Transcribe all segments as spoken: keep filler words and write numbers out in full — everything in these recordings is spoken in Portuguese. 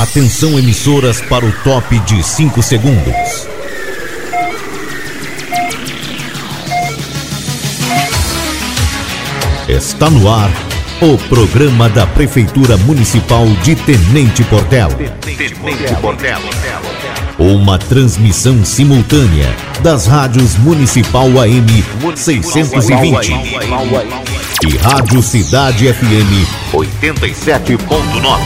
Atenção, emissoras, para o top de cinco segundos. Está no ar o programa da Prefeitura Municipal de Tenente Portela. Tenente Portela. Uma transmissão simultânea das rádios Municipal A M seiscentos e vinte e Rádio Cidade F M oitenta e sete ponto nove.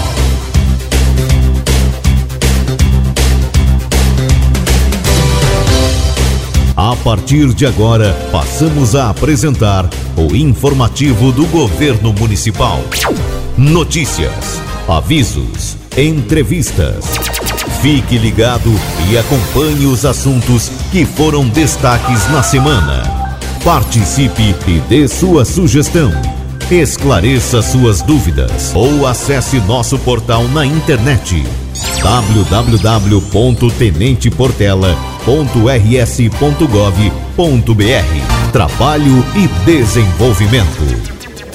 A partir de agora, passamos a apresentar o informativo do Governo Municipal. Notícias, avisos, entrevistas. Fique ligado e acompanhe os assuntos que foram destaques na semana. Participe e dê sua sugestão. Esclareça suas dúvidas ou acesse nosso portal na internet w w w ponto tenente portela ponto r s ponto gov ponto b r. Trabalho e desenvolvimento.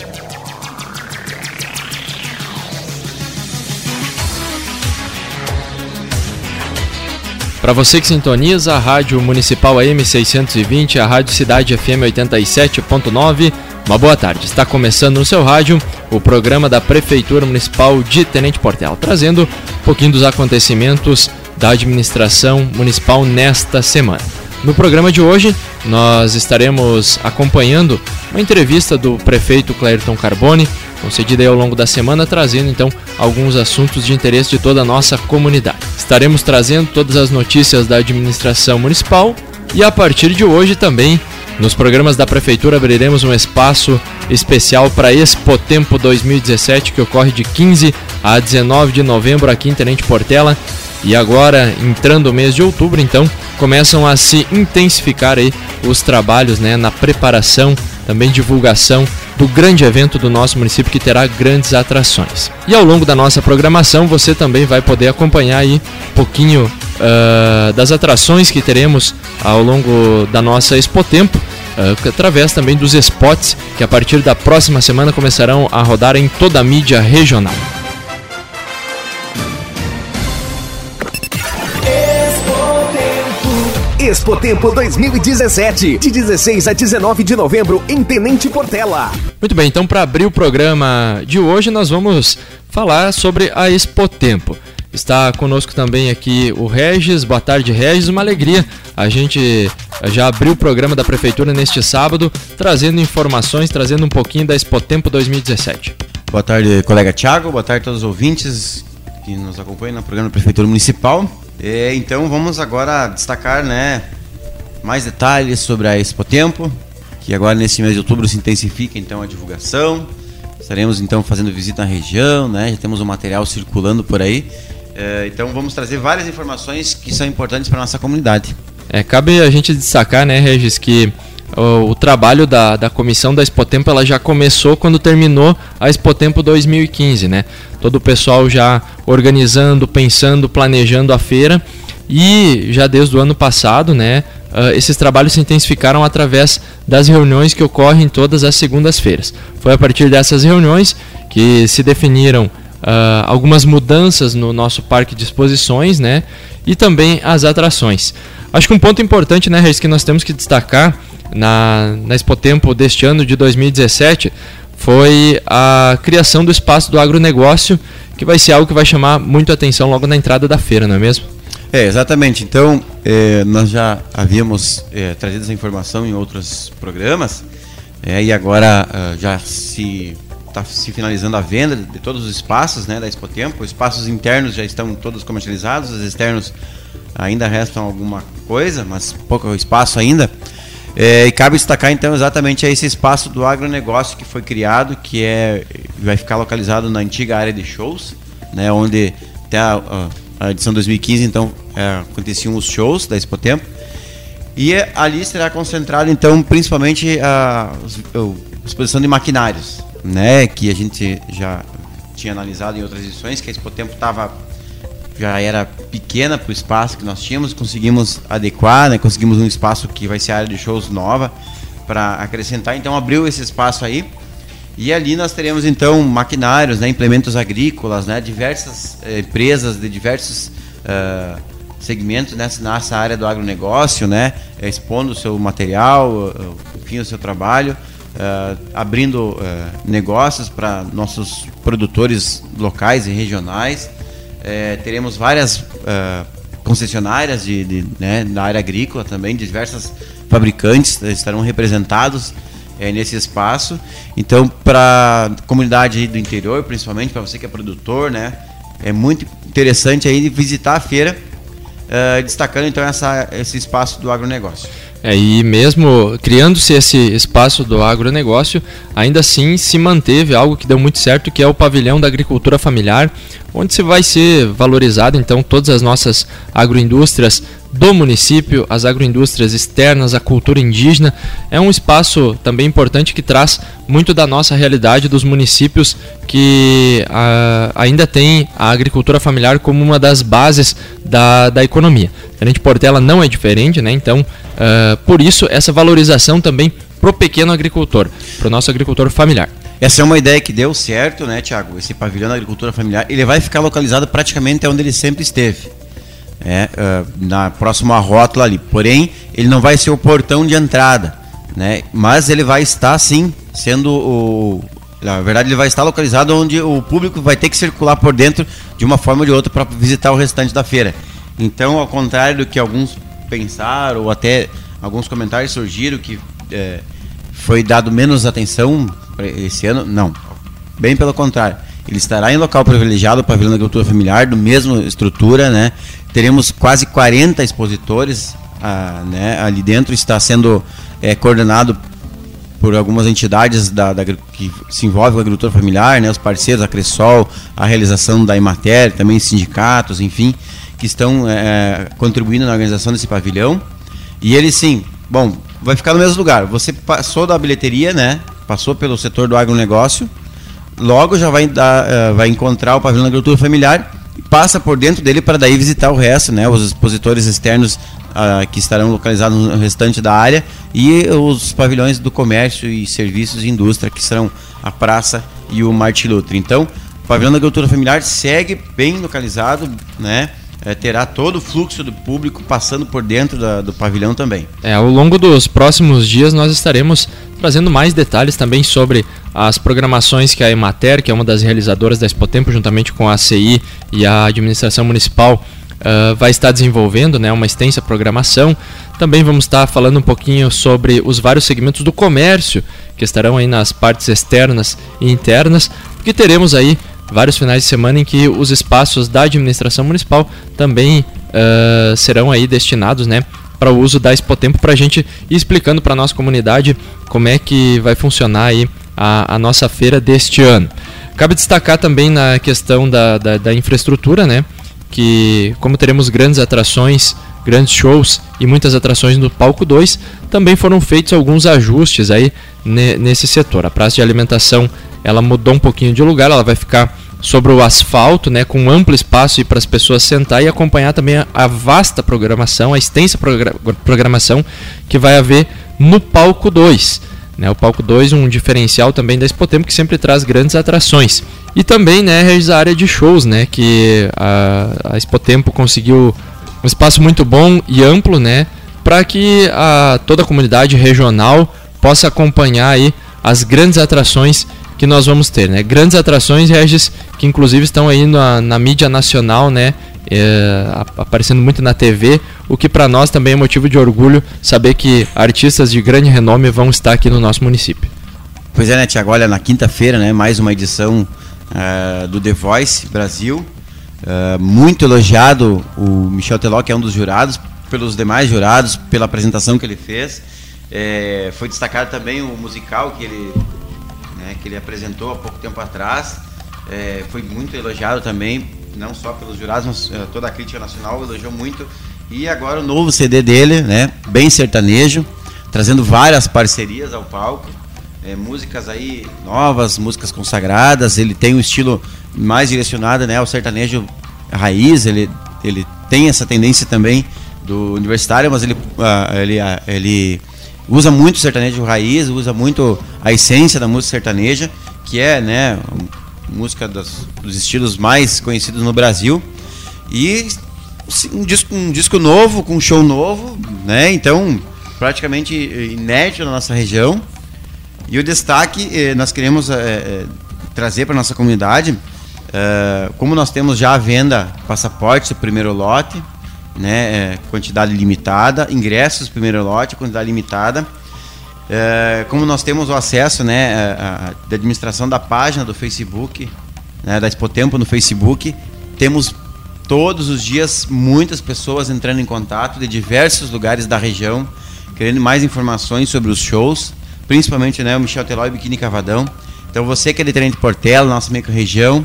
Para você que sintoniza a Rádio Municipal A M seiscentos e vinte, a Rádio Cidade F M oitenta e sete ponto nove, uma boa tarde. Está começando no seu rádio o programa da Prefeitura Municipal de Tenente Portela, trazendo um pouquinho dos acontecimentos da administração municipal nesta semana. No programa de hoje, nós estaremos acompanhando uma entrevista do prefeito Clérton Carbone, concedida aí ao longo da semana, trazendo então alguns assuntos de interesse de toda a nossa comunidade. Estaremos trazendo todas as notícias da administração municipal e a partir de hoje também, nos programas da Prefeitura, abriremos um espaço especial para Expotempo dois mil e dezessete, que ocorre de quinze a dezenove de novembro aqui em Tenente Portela. E agora, entrando o mês de outubro, então, começam a se intensificar aí os trabalhos, né, na preparação, também divulgação do grande evento do nosso município, que terá grandes atrações. E ao longo da nossa programação, você também vai poder acompanhar aí um pouquinho uh, das atrações que teremos ao longo da nossa Expotempo, uh, através também dos spots que a partir da próxima semana começarão a rodar em toda a mídia regional. Expotempo dois mil e dezessete, de dezesseis a dezenove de novembro, em Tenente Portela. Muito bem, então para abrir o programa de hoje, nós vamos falar sobre a Expotempo. Está conosco também aqui o Regis. Boa tarde, Regis. Uma alegria. A gente já abriu o programa da Prefeitura neste sábado, trazendo informações, trazendo um pouquinho da Expotempo dois mil e dezessete. Boa tarde, colega Thiago. Boa tarde a todos os ouvintes que nos acompanham no programa da Prefeitura Municipal. É, então vamos agora destacar, né, mais detalhes sobre a Expotempo, que agora nesse mês de outubro se intensifica então a divulgação. Estaremos então fazendo visita na região, né, já temos o material circulando por aí. É, então vamos trazer várias informações que são importantes para a nossa comunidade. É, cabe a gente destacar, né, Regis, que o, o trabalho da, da comissão da Expotempo ela já começou quando terminou a Expotempo dois mil e quinze, né? Todo o pessoal já organizando, pensando, planejando a feira, e já desde o ano passado, né, uh, esses trabalhos se intensificaram através das reuniões que ocorrem todas as segundas-feiras. Foi a partir dessas reuniões que se definiram uh, algumas mudanças no nosso parque de exposições, né, e também as atrações. Acho que um ponto importante, né, Reis, que nós temos que destacar na, na Expotempo deste ano de dois mil e dezessete foi a criação do espaço do agronegócio, que vai ser algo que vai chamar muito a atenção logo na entrada da feira, não é mesmo? É, exatamente. Então, é, nós já havíamos é, trazido essa informação em outros programas, é, e agora uh, já se está se finalizando a venda de todos os espaços, né, da Expotempo. Os espaços internos já estão todos comercializados, os externos ainda restam alguma coisa, mas pouco espaço ainda. É, e cabe destacar então exatamente esse espaço do agronegócio que foi criado, que é, vai ficar localizado na antiga área de shows, né, onde até a, a edição dois mil e quinze então é, aconteciam os shows da Expotempo, e é, ali será concentrado então principalmente a, a exposição de maquinários, né, que a gente já tinha analisado em outras edições, que a Expotempo estava já era pequena para o espaço que nós tínhamos, conseguimos adequar, né, conseguimos um espaço que vai ser a área de shows nova para acrescentar, então abriu esse espaço aí E ali nós teremos então maquinários, né, implementos agrícolas, né, diversas eh, empresas de diversos uh, segmentos nessa, nessa área do agronegócio, né, expondo o seu material, uh, enfim, o seu trabalho, uh, abrindo uh, negócios para nossos produtores locais e regionais. Uh, teremos várias uh, concessionárias de, de, né, na área agrícola também, diversas fabricantes estarão representados É, nesse espaço. Então, para a comunidade do interior, principalmente para você que é produtor, né, é muito interessante aí visitar a feira, uh, destacando então essa, esse espaço do agronegócio. É, e mesmo criando-se esse espaço do agronegócio, ainda assim se manteve algo que deu muito certo, que é o pavilhão da agricultura familiar, onde se vai ser valorizado então todas as nossas agroindústrias do município, as agroindústrias externas, a cultura indígena. É um espaço também importante que traz muito da nossa realidade dos municípios que a, ainda tem a agricultura familiar como uma das bases da, da economia. Tenente Portela não é diferente, né? Então, uh, por isso, essa valorização também para o pequeno agricultor, para o nosso agricultor familiar. Essa é uma ideia que deu certo, né, Tiago? Esse pavilhão da agricultura familiar, ele vai ficar localizado praticamente onde ele sempre esteve. É, uh, na próxima rótula ali. Porém, ele não vai ser o portão de entrada, né? Mas ele vai estar, sim, sendo o... Na verdade, ele vai estar localizado onde o público vai ter que circular por dentro de uma forma ou de outra para visitar o restante da feira. Então, ao contrário do que alguns pensaram, ou até alguns comentários surgiram que é, foi dado menos atenção esse ano, não. Bem pelo contrário. Ele estará em local privilegiado, o pavilhão da agricultura familiar, do mesmo estrutura, né? Teremos quase quarenta expositores, ah, né? Ali dentro está sendo é, coordenado por algumas entidades da, da, que se envolvem com a agricultura familiar, né? Os parceiros, a Cressol, a realização da Emater, também sindicatos, enfim, que estão é, contribuindo na organização desse pavilhão. E ele, sim, bom, vai ficar no mesmo lugar. Você passou da bilheteria, né? Passou pelo setor do agronegócio, logo já vai, dar, uh, vai encontrar o pavilhão da agricultura familiar e passa por dentro dele para daí visitar o resto, né? Os expositores externos uh, que estarão localizados no restante da área e os pavilhões do comércio e serviços e indústria, que serão a praça e o Martin Luther. Então, o pavilhão da agricultura familiar segue bem localizado, né? É, terá todo o fluxo do público passando por dentro da, do pavilhão também. É, ao longo dos próximos dias nós estaremos trazendo mais detalhes também sobre as programações que a Emater, que é uma das realizadoras da Expotempo, juntamente com a A C I e a administração municipal, uh, vai estar desenvolvendo, né, uma extensa programação. Também vamos estar falando um pouquinho sobre os vários segmentos do comércio que estarão aí nas partes externas e internas, porque teremos aí vários finais de semana em que os espaços da administração municipal também uh, serão aí destinados, né, para o uso da Expotempo, para a gente ir explicando para a nossa comunidade como é que vai funcionar aí a, a nossa feira deste ano. Cabe destacar também na questão da, da, da infraestrutura, né, que como teremos grandes atrações, grandes shows e muitas atrações no palco dois, também foram feitos alguns ajustes aí ne, nesse setor. A praça de alimentação, ela mudou um pouquinho de lugar, ela vai ficar sobre o asfalto, né, com um amplo espaço para as pessoas sentar e acompanhar também a, a vasta programação, a extensa progra- programação que vai haver no palco dois. Né, o palco dois, um diferencial também da Expotempo, que sempre traz grandes atrações. E também, né, a área de shows, né, que a, a Expotempo conseguiu um espaço muito bom e amplo, né, para que a, toda a comunidade regional possa acompanhar aí as grandes atrações que nós vamos ter, né? Grandes atrações, Regis, que inclusive estão aí na, na mídia nacional, né? É, aparecendo muito na T V, o que para nós também é motivo de orgulho saber que artistas de grande renome vão estar aqui no nosso município. Pois é, né, Tiago? Olha, na quinta-feira, né, mais uma edição uh, do The Voice Brasil. Uh, muito elogiado o Michel Teló, que é um dos jurados, pelos demais jurados, pela apresentação que ele fez. É, foi destacado também o musical que ele... Né, que ele apresentou há pouco tempo atrás, é, foi muito elogiado também, não só pelos jurados, mas uh, toda a crítica nacional elogiou muito. E agora o novo C D dele, né, bem sertanejo, trazendo várias parcerias ao palco, é, músicas aí novas, músicas consagradas. Ele tem um estilo mais direcionado, né, ao sertanejo raiz. Ele, ele tem essa tendência também do universitário, mas ele, uh, ele, uh, ele usa muito o sertanejo raiz, usa muito a essência da música sertaneja, que é, né, música dos, dos estilos mais conhecidos no Brasil. E um disco, um disco novo, com um show novo, né? Então, praticamente inédito na nossa região. E o destaque, eh, nós queremos eh, trazer para a nossa comunidade, eh, como nós temos já à venda passaportes, o primeiro lote, né, eh, quantidade limitada, ingressos, primeiro lote, quantidade limitada. Eh, como nós temos o acesso, né, a, a, da administração da página do Facebook, né, da Expotempo no Facebook, temos todos os dias muitas pessoas entrando em contato de diversos lugares da região, querendo mais informações sobre os shows, principalmente, né, o Michel Teló e Biquíni Cavadão. Então você que é de Tenente Portela, nossa micro-região,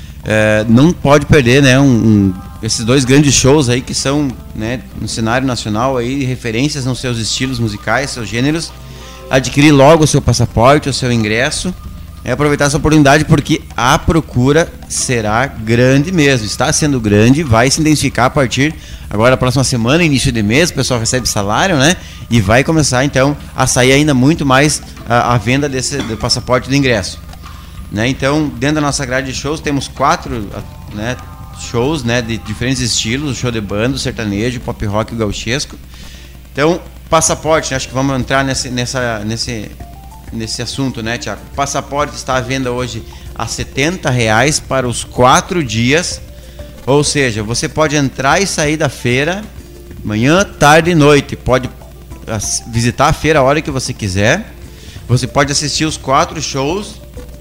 é, não pode perder, né, um, um, esses dois grandes shows aí que são, né, no cenário nacional aí, referências nos seus estilos musicais, seus gêneros. Adquirir logo o seu passaporte, o seu ingresso, é aproveitar essa oportunidade, porque a procura será grande mesmo, está sendo grande, vai se intensificar a partir agora, próxima semana, início de mês, o pessoal recebe salário, né, e vai começar então a sair ainda muito mais a, a venda desse do passaporte do ingresso, né. Então, dentro da nossa grade de shows, temos quatro, né, shows, né, de diferentes estilos, o show de banda, o sertanejo, pop rock e o gauchesco. Então, passaporte, né, acho que vamos entrar nesse, nessa, nesse, nesse assunto, né, Tiago? O passaporte está à venda hoje a setenta reais para os quatro dias, ou seja, você pode entrar e sair da feira manhã, tarde e noite, pode visitar a feira a hora que você quiser, você pode assistir os quatro shows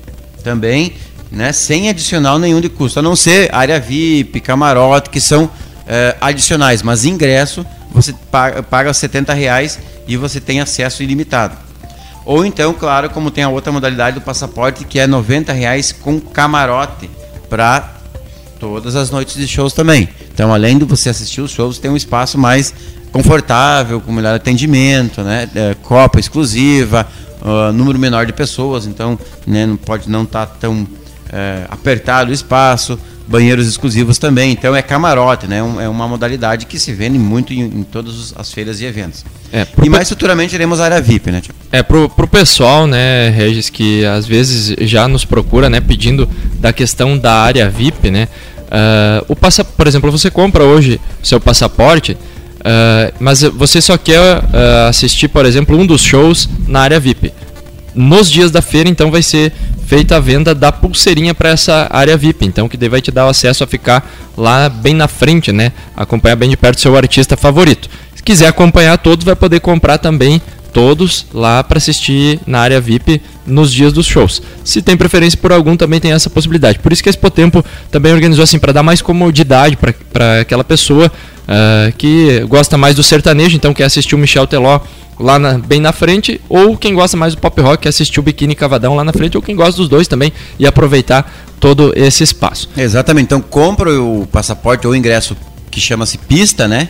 também, né, sem adicional nenhum de custo, a não ser área V I P, camarote, que são é, adicionais, mas ingresso você paga, paga setenta reais e você tem acesso ilimitado. Ou então, claro, como tem a outra modalidade do passaporte, que é noventa reais com camarote para todas as noites de shows também. Então, além de você assistir os shows, tem um espaço mais confortável, com melhor atendimento, né? É, copa exclusiva, uh, número menor de pessoas, então, né, não pode não estar tá tão é, apertado o espaço. Banheiros exclusivos também, então é camarote, né? É uma modalidade que se vende muito em, em todas as feiras e eventos. É, e mais futuramente teremos a área V I P, né, Tio? É, pro, pro pessoal, né, Regis, que às vezes já nos procura, né, pedindo da questão da área V I P, né? Uh, o passa, por exemplo, você compra hoje o seu passaporte, uh, mas você só quer uh, assistir, por exemplo, um dos shows na área V I P. Nos dias da feira, então, vai ser feita a venda da pulseirinha para essa área V I P, então, que daí vai te dar o acesso a ficar lá bem na frente, né? Acompanhar bem de perto o seu artista favorito. Se quiser acompanhar todos, vai poder comprar também todos lá para assistir na área V I P nos dias dos shows. Se tem preferência por algum, também tem essa possibilidade. Por isso que a Expotempo também organizou assim, para dar mais comodidade para aquela pessoa uh, que gosta mais do sertanejo, então quer assistir o Michel Teló lá na, bem na frente, ou quem gosta mais do pop rock, assistir o Biquíni Cavadão lá na frente, ou quem gosta dos dois também e aproveitar todo esse espaço. Exatamente, então compra o passaporte ou o ingresso que chama-se pista, né?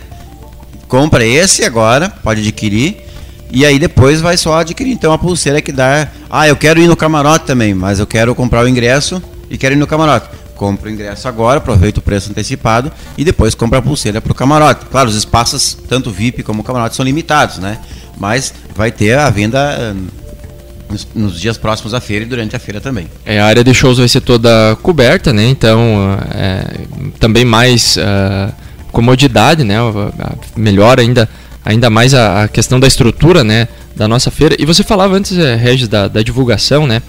Compra esse agora, pode adquirir, e aí depois vai só adquirir então a pulseira que dá, ah, eu quero ir no camarote também, mas eu quero comprar o ingresso e quero ir no camarote. Compra o ingresso agora, aproveita o preço antecipado e depois compra a pulseira para o camarote. Claro, os espaços, tanto V I P como camarote, são limitados, né? Mas vai ter a venda nos, nos dias próximos à feira e durante a feira também. É, a área de shows vai ser toda coberta, né? Então, é, também mais uh, comodidade, né? Melhor ainda, ainda mais a, a questão da estrutura, né? Da nossa feira. E você falava antes, Regis, da, da divulgação, né?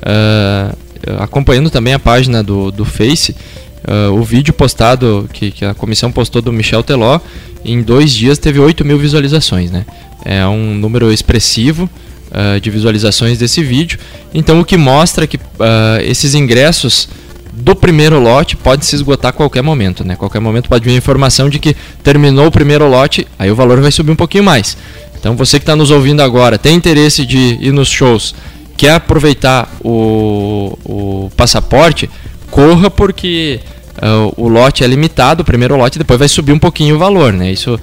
Uh, acompanhando também a página do, do Face, uh, o vídeo postado, que, que a comissão postou do Michel Teló, em dois dias teve oito mil visualizações, né? É um número expressivo uh, de visualizações desse vídeo. Então, o que mostra que uh, esses ingressos do primeiro lote podem se esgotar a qualquer momento, né? Qualquer momento pode vir a informação de que terminou o primeiro lote, aí o valor vai subir um pouquinho mais. Então, você que está nos ouvindo agora, tem interesse de ir nos shows, quer aproveitar o, o passaporte, corra, porque uh, o lote é limitado, o primeiro lote, depois vai subir um pouquinho o valor, né? Isso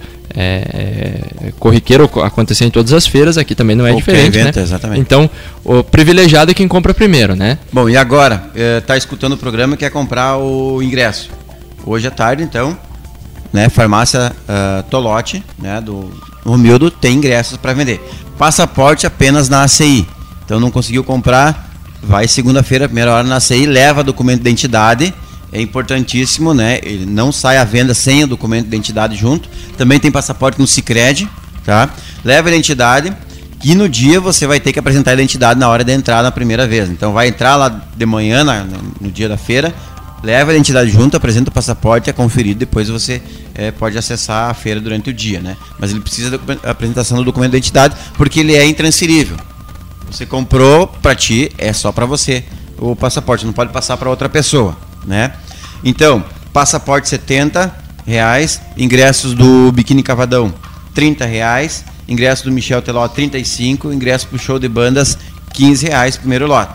é, é corriqueiro acontecer em todas as feiras, aqui também não é Qualquer diferente, evento, né? Exatamente. Então, o privilegiado é quem compra primeiro, né? Bom, e agora, está escutando o programa e quer comprar o ingresso. Hoje à tarde, então, né, farmácia uh, Tolote, né, do Romildo, tem ingressos para vender. Passaporte apenas na A C I. Então não conseguiu comprar, vai segunda-feira, primeira hora na C I, leva documento de identidade, é importantíssimo, né? Ele não sai à venda sem o documento de identidade junto. Também tem passaporte no Sicredi, tá? Leva a identidade e no dia você vai ter que apresentar a identidade na hora de entrar na primeira vez. Então vai entrar lá de manhã, na, no dia da feira, leva a identidade junto, apresenta o passaporte, é conferido, depois você é, pode acessar a feira durante o dia, né? Mas ele precisa da apresentação do documento de identidade, porque ele é intransferível. Você comprou para ti, é só para você o passaporte, não pode passar para outra pessoa, né? Então, passaporte setenta reais, ingressos do Biquíni Cavadão trinta reais, ingresso do Michel Teló trinta e cinco, ingresso pro show de bandas quinze reais, primeiro lote.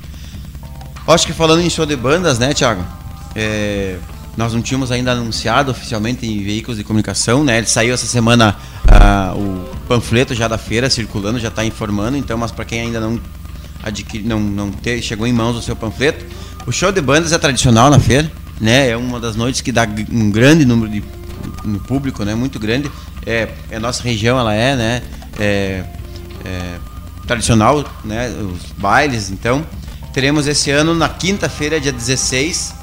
Acho que falando em show de bandas, né, Thiago? É, nós não tínhamos ainda anunciado oficialmente em veículos de comunicação, né? Ele saiu essa semana ah, o panfleto já da feira circulando, já está informando. Então, mas para quem ainda não adquiri, não, não ter, chegou em mãos o seu panfleto, o show de bandas é tradicional na feira, né? É uma das noites que dá um grande número de no público, né? Muito grande. É, é nossa região, ela é, né? É, é tradicional, né? Os bailes, então. Teremos esse ano, na quinta-feira, dia dezesseis,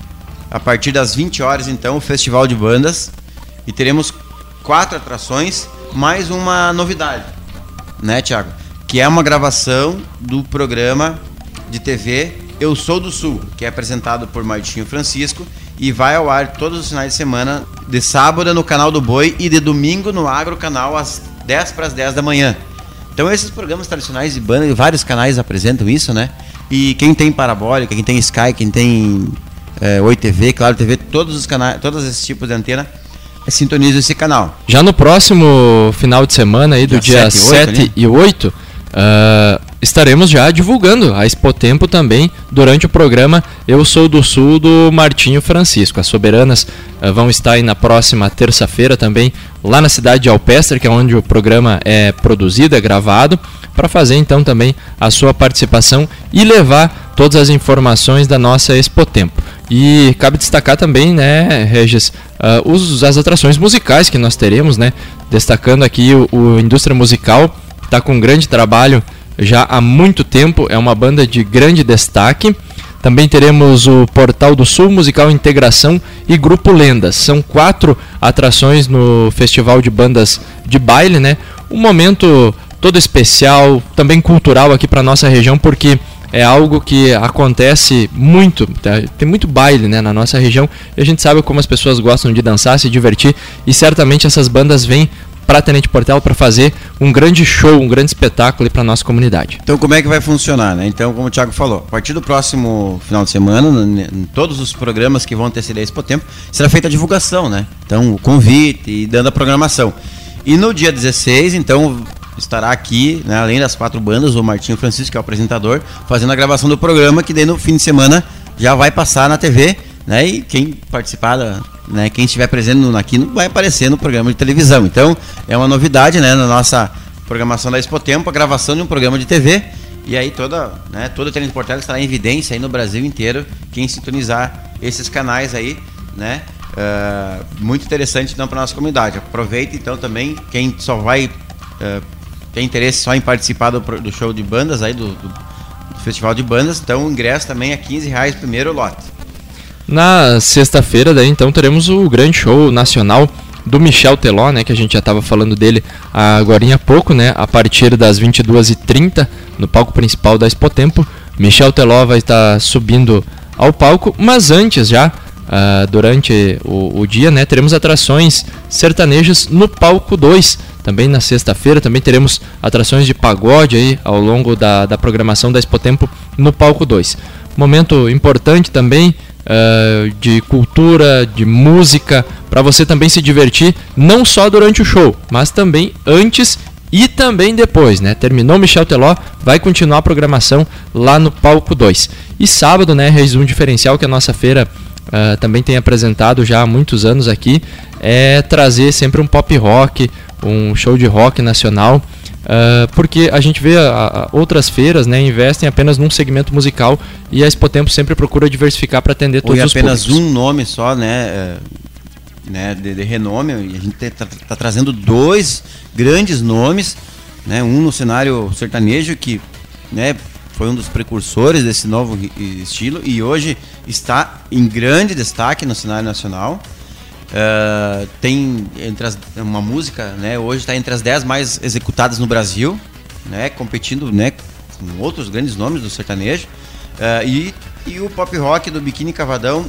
a partir das vinte horas, então, o Festival de Bandas. E teremos quatro atrações, mais uma novidade, né, Thiago? Que é uma gravação do programa de T V Eu Sou do Sul, que é apresentado por Martinho Francisco e vai ao ar todos os finais de semana, de sábado no Canal do Boi e de domingo no Agro Canal, às dez para as dez da manhã. Então, esses programas tradicionais de banda, vários canais apresentam isso, né? E quem tem parabólica, quem tem Sky, quem tem é, Oi T V, Claro T V, todos os canais, todos esses tipos de antena, é, sintonizam esse canal. Já no próximo final de semana, aí, do dia sete e oito, uh, estaremos já divulgando a Expotempo também durante o programa Eu Sou do Sul do Martinho Francisco. As soberanas uh, vão estar aí na próxima terça-feira também, lá na cidade de Alpestre, que é onde o programa é produzido, é gravado, para fazer então também a sua participação e levar todas as informações da nossa Expotempo. E cabe destacar também, né, Regis, uh, os, as atrações musicais que nós teremos, né, destacando aqui o, o Indústria Musical, que está com um grande trabalho já há muito tempo, é uma banda de grande destaque. Também teremos o Portal do Sul, Musical Integração e Grupo Lendas. São quatro atrações no Festival de Bandas de Baile, né? Um momento todo especial, também cultural aqui para nossa região, porque é algo que acontece muito, tá? Tem muito baile, né, na nossa região, e a gente sabe como as pessoas gostam de dançar, se divertir, e certamente essas bandas vêm para Tenente Portela para fazer um grande show, um grande espetáculo para a nossa comunidade. Então, como é que vai funcionar, né? Então, como o Thiago falou, a partir do próximo final de semana, em todos os programas que vão anteceder esse tempo, será feita a divulgação, né? Então, o convite e dando a programação. E no dia dezesseis, então, estará aqui, né, além das quatro bandas, o Martinho Francisco, que é o apresentador, fazendo a gravação do programa, que daí no fim de semana já vai passar na T V, né? E quem participar, da, né, quem estiver presente no, aqui vai aparecer no programa de televisão. Então, é uma novidade, né, na nossa programação da Expotempo, a gravação de um programa de T V. E aí toda, né, todo o Tenente Portela estará em evidência aí no Brasil inteiro, quem sintonizar esses canais aí, né? Uh, muito interessante então para nossa comunidade. Aproveita então também, quem só vai uh, tem interesse só em participar do, do show de bandas aí, do, do, do Festival de Bandas, então o ingresso também é quinze reais primeiro lote. Na sexta-feira daí então teremos o grande show nacional do Michel Teló, né, que a gente já estava falando dele agora há pouco, né, a partir das vinte e duas e trinta no palco principal da Expotempo. Michel Teló vai estar subindo ao palco, mas antes já, Uh, durante o, o dia, né, teremos atrações sertanejas no palco dois, também na sexta-feira. Também teremos atrações de pagode aí ao longo da, da programação da Expotempo no palco dois. Momento importante também uh, de cultura, de música, para você também se divertir, não só durante o show, mas também antes e também depois, né? Terminou Michel Teló, vai continuar a programação lá no palco dois. E sábado, né, um diferencial que a nossa feira Uh, também tem apresentado já há muitos anos aqui, é trazer sempre um pop rock, um show de rock nacional, uh, porque a gente vê a, a outras feiras, né, investem apenas num segmento musical, e a Expotempo sempre procura diversificar para atender todos os públicos. Ou apenas um nome só, né, é, né de, de renome, e a gente está tá trazendo dois grandes nomes, né, um no cenário sertanejo que, né, foi um dos precursores desse novo estilo e hoje está em grande destaque no cenário nacional. Uh, tem entre as, uma música, né, hoje está entre as dez mais executadas no Brasil, né, competindo, né, com outros grandes nomes do sertanejo. Uh, e, e o pop rock do Biquíni Cavadão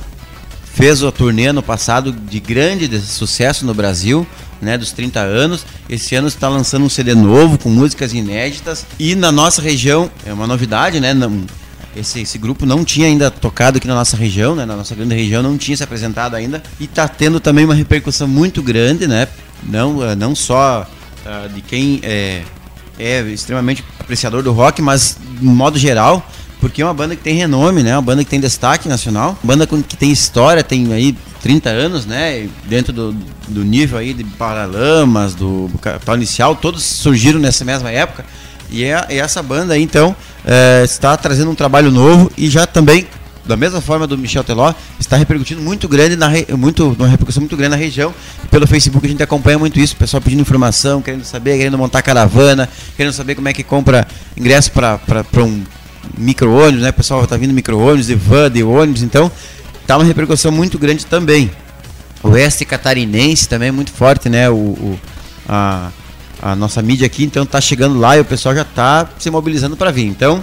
fez a turnê no passado de grande sucesso no Brasil, né, dos trinta anos. Esse ano está lançando um C D novo com músicas inéditas e na nossa região é uma novidade, né? Não, esse, esse grupo não tinha ainda tocado aqui na nossa região, né? Na nossa grande região não tinha se apresentado ainda e está tendo também uma repercussão muito grande, né? Não, não só uh, de quem é, é extremamente apreciador do rock, mas de modo geral, porque é uma banda que tem renome, né? Uma banda que tem destaque nacional, banda que tem história, tem aí trinta anos, né? Dentro do, do nível aí de Paralamas, do Capital Inicial, todos surgiram nessa mesma época. E, é, e essa banda aí, então, é, está trazendo um trabalho novo e já também, da mesma forma do Michel Teló, está repercutindo muito grande, na re, muito, uma repercussão muito grande na região. E pelo Facebook a gente acompanha muito isso, o pessoal pedindo informação, querendo saber, querendo montar caravana, querendo saber como é que compra ingresso para um micro-ônibus, né? O pessoal está vindo micro-ônibus, de van, de ônibus, então tá uma repercussão muito grande também. O oeste catarinense também é muito forte, né? O, o, a, a nossa mídia aqui, então tá chegando lá e o pessoal já tá se mobilizando para vir. Então,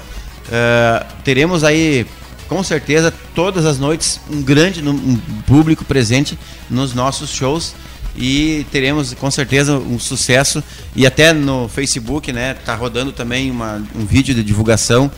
uh, teremos aí, com certeza, todas as noites, um grande um público presente nos nossos shows e teremos, com certeza, um sucesso. E até no Facebook, né? Tá rodando também uma, um vídeo de divulgação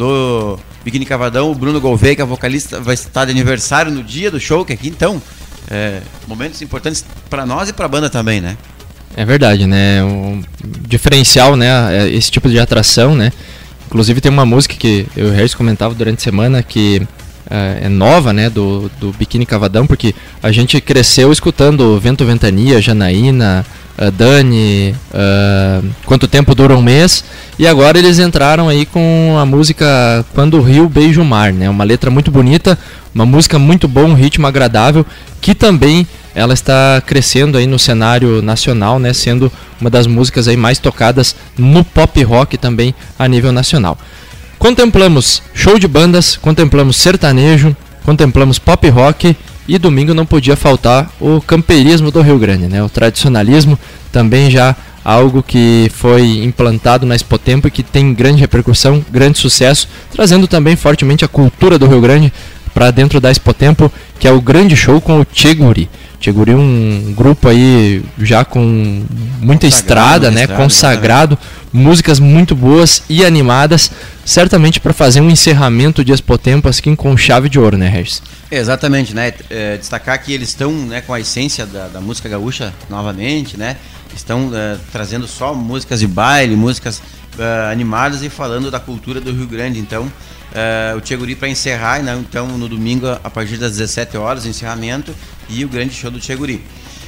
do Biquíni Cavadão. O Bruno Gouveia, que é vocalista, vai estar de aniversário no dia do show, que aqui, então, é, momentos importantes para nós e para a banda também, né? É verdade, né? Um diferencial, né? Esse tipo de atração, né? Inclusive tem uma música que eu e o Regis comentava durante a semana que uh, é nova, né? Do, do Biquíni Cavadão, porque a gente cresceu escutando Vento Ventania, Janaína, uh, Dani, uh, Quanto Tempo Dura um Mês, e agora eles entraram aí com a música Quando o Rio Beija o Mar, né? Uma letra muito bonita, uma música muito boa, um ritmo agradável, que também ela está crescendo aí no cenário nacional, né? Sendo uma das músicas aí mais tocadas no pop rock também a nível nacional. Contemplamos show de bandas, contemplamos sertanejo, contemplamos pop rock e domingo não podia faltar o campeirismo do Rio Grande, né? O tradicionalismo também já algo que foi implantado na Expotempo e que tem grande repercussão, grande sucesso, trazendo também fortemente a cultura do Rio Grande para dentro da Expotempo, que é o grande show com o Tchê Guri. Tchê Guri, um grupo aí já com muita estrada, né? Estrada, consagrado, exatamente. Músicas muito boas e animadas, certamente para fazer um encerramento de Expotempo assim com chave de ouro, né, Regis? Exatamente, né? É, destacar que eles estão, né, com a essência da, da música gaúcha novamente, né? Estão uh, trazendo só músicas de baile, músicas uh, animadas e falando da cultura do Rio Grande. Então, uh, o Tchê Guri para encerrar, né? Então, no domingo, a partir das dezessete horas, o encerramento e o grande show do Tchê Guri.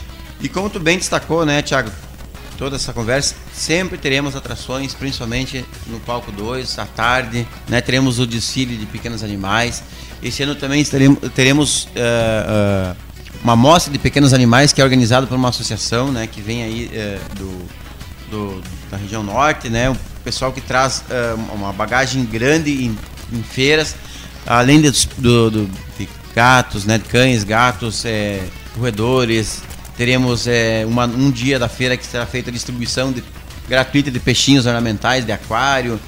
E como tu bem destacou, né, Thiago, toda essa conversa, sempre teremos atrações, principalmente no palco dois, à tarde, né? Teremos o desfile de pequenos animais. Esse ano também teremos, teremos uh, uh, uma mostra de pequenos animais que é organizada por uma associação, né, que vem aí uh, do, do, da região norte, né, o pessoal que traz uh, uma bagagem grande em, em feiras, além de, do, do, de gatos, né, de cães, gatos, é, roedores. Teremos é, uma, um dia da feira que será feita a distribuição de, gratuita de peixinhos ornamentais, de aquário.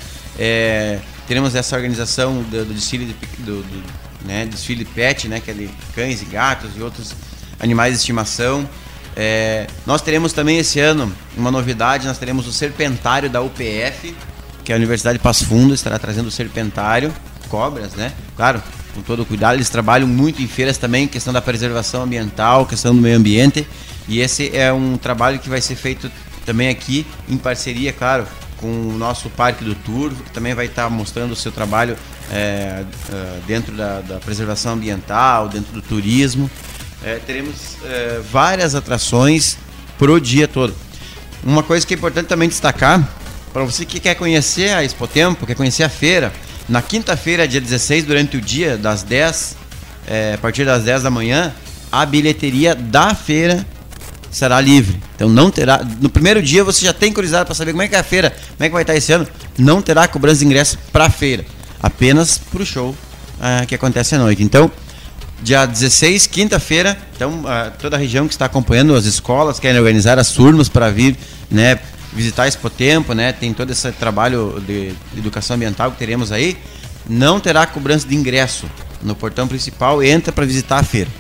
É, teremos essa organização do, do desfile de, do, do, né, desfile pet, né, que é de cães e gatos e outros animais de estimação. É, nós teremos também esse ano uma novidade, nós teremos o Serpentário da U P F, que é a Universidade de Passo Fundo, estará trazendo o Serpentário, cobras, né, claro, com todo o cuidado. Eles trabalham muito em feiras também, questão da preservação ambiental, questão do meio ambiente, e esse é um trabalho que vai ser feito também aqui em parceria, claro, com o nosso Parque do Turvo, que também vai estar mostrando o seu trabalho é, é, dentro da, da preservação ambiental, dentro do turismo. É, teremos é, várias atrações pro dia todo. Uma coisa que é importante também destacar, para você que quer conhecer a Expotempo, quer conhecer a feira, na quinta-feira, dia dezesseis, durante o dia, das dez, é, a partir das dez da manhã, a bilheteria da feira será livre. Então não terá. No primeiro dia você já tem curiosidade para saber como é que é a feira, como é que vai estar esse ano. Não terá cobrança de ingresso para a feira. apenas para o show uh, que acontece à noite. Então, dia dezesseis, quinta-feira, então uh, toda a região que está acompanhando, as escolas querem organizar as turmas para vir, né, visitar a Expotempo, né, tem todo esse trabalho de educação ambiental que teremos aí, não terá cobrança de ingresso no portão principal, entra para visitar a feira.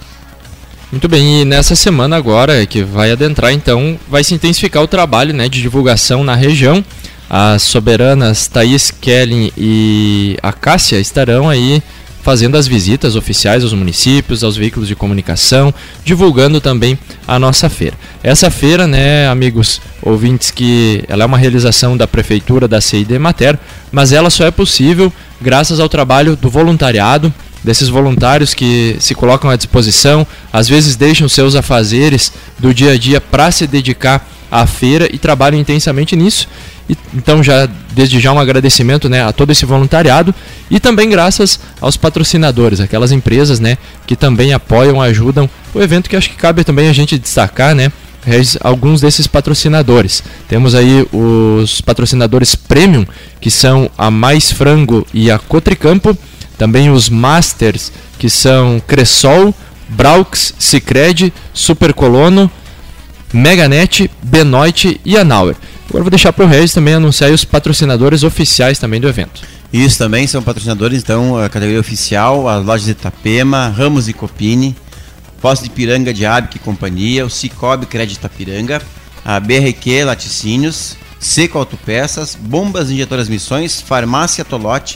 Muito bem, e nessa semana agora que vai adentrar, então, vai se intensificar o trabalho, né, de divulgação na região. As soberanas Thaís, Kellen e a Cássia estarão aí fazendo as visitas oficiais aos municípios, aos veículos de comunicação, divulgando também a nossa feira. Essa feira, né, amigos ouvintes, que ela é uma realização da Prefeitura, da C I D Emater, mas ela só é possível graças ao trabalho do voluntariado, desses voluntários que se colocam à disposição, às vezes deixam seus afazeres do dia a dia para se dedicar à feira e trabalham intensamente nisso. E, então, já desde já um agradecimento, né, a todo esse voluntariado e também graças aos patrocinadores, aquelas empresas, né, que também apoiam, ajudam o evento, que acho que cabe também a gente destacar, né, alguns desses patrocinadores. Temos aí os patrocinadores Premium, que são a Mais Frango e a Cotricampo. Também os Masters, que são Cressol, Braux, Sicredi, Supercolono, Meganet, Benoit e Anauer. Agora vou deixar para o Regis também anunciar os patrocinadores oficiais também do evento. Isso também são patrocinadores, então, a categoria oficial, as lojas de Itapema, Ramos e Copini, Poço de Piranga de Abic e Companhia, o Cicobi Crédito Itapiranga, a B R Q Laticínios, Seco Autopeças, Bombas Injetoras Missões, Farmácia Tolote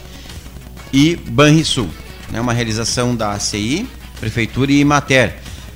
e Banrisul, né, uma realização da A C I, Prefeitura e Emater.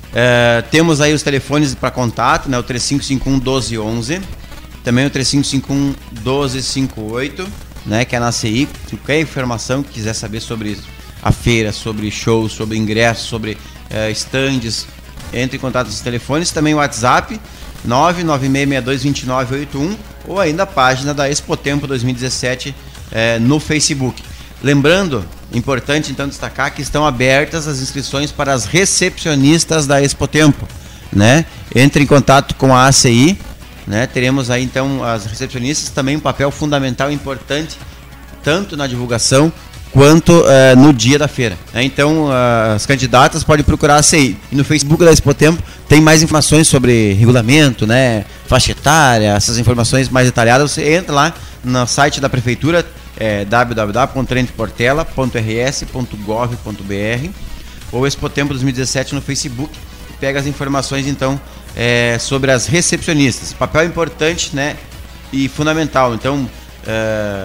Uh, temos aí os telefones para contato, né, o três cinco cinco um, um dois um um, também o três cinco cinco um, um dois cinco oito, né, que é na A C I. Qualquer informação que quiser saber sobre a feira, sobre shows, sobre ingressos, sobre uh, estandes, entre em contato com os telefones. Também o WhatsApp nove nove seis seis dois dois nove oito um ou ainda a página da Expotempo dois mil e dezessete uh, no Facebook. Lembrando, importante então destacar que estão abertas as inscrições para as recepcionistas da Expotempo, né? Entre em contato com a A C I, né? Teremos aí então as recepcionistas também um papel fundamental e importante, tanto na divulgação quanto uh, no dia da feira, né? Então uh, as candidatas podem procurar a A C I. E no Facebook da Expotempo tem mais informações sobre regulamento, né? Faixa etária, essas informações mais detalhadas. Você entra lá no site da Prefeitura, é w w w ponto tenente portela ponto r s ponto gov ponto b r ou Expotempo dois mil e dezessete no Facebook e pega as informações então é, sobre as recepcionistas. Papel importante, né, e fundamental. Então, é,